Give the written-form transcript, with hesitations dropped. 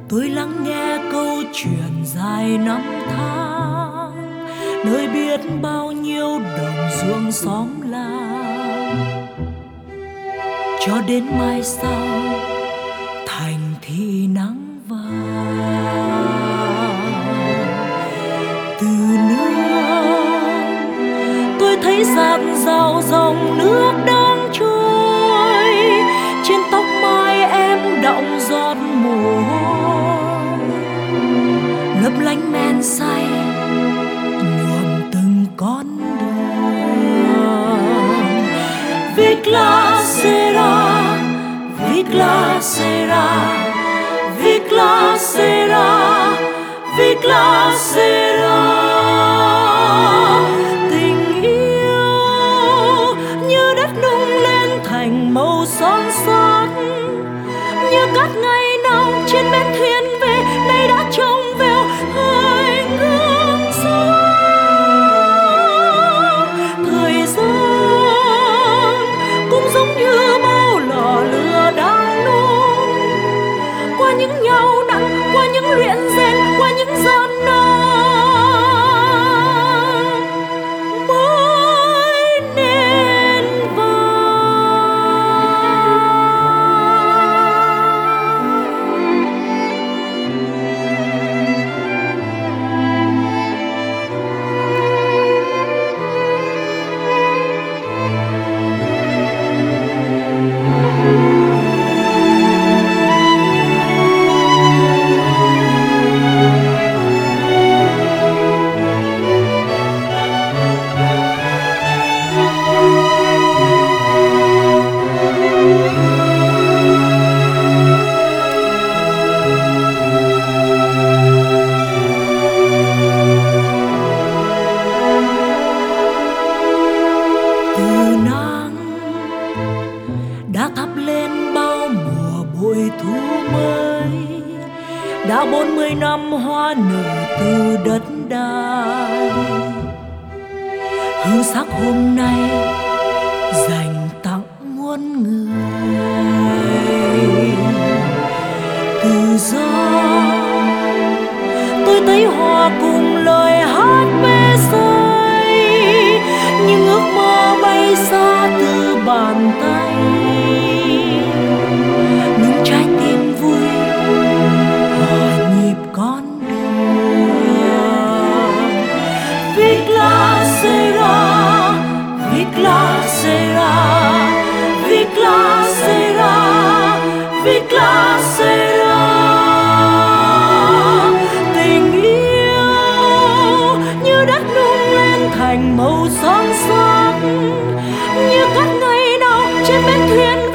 Tôi lắng nghe câu chuyện dài năm tháng, nơi biết bao nhiêu đồng ruộng xóm làng. Cho đến mai sau thành thị nắng vàng. Từ nước tôi thấy dạt dào dòng nước đang trôi, trên tóc mai em đọng giọt mồ hôi, lấp lánh men say nhuộm từng con đường. Vicla sera, Vicla sera, Vicla sera, Vicla sera. Tình yêu như đất nung lên thành màu son sắt, như cát ngày nào trên bên thuyền về, nay đã trong veo hành hương xa. Thời gian cũng giống như bao lò lửa đang nung, qua những nhau nặng, qua những luyện rèn, qua những gian nan mới nên đã thắp lên bao mùa bội thu mới, đã 40 năm hoa nở từ đất đai. Hương sắc hôm nay dành tặng muôn người. Từ gió tôi thấy hoa cùng lời hát mê say, nhưng ước mơ bay xa từ bàn tay. Những trái tim vui hòa nhịp con đường. Vicla sera, Vicla sera, Vicla sera, Vicla sera. Tình yêu như đất nung lên thành màu son sắc, như cát ngày nào trên bên thuyền